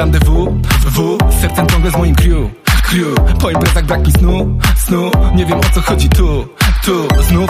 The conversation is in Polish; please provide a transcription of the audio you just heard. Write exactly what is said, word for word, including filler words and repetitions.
rendezvous, w, sercem ciągle z moim crew Crew, po imprezach brak mi snu, snu, nie wiem o co chodzi tu Tu, znów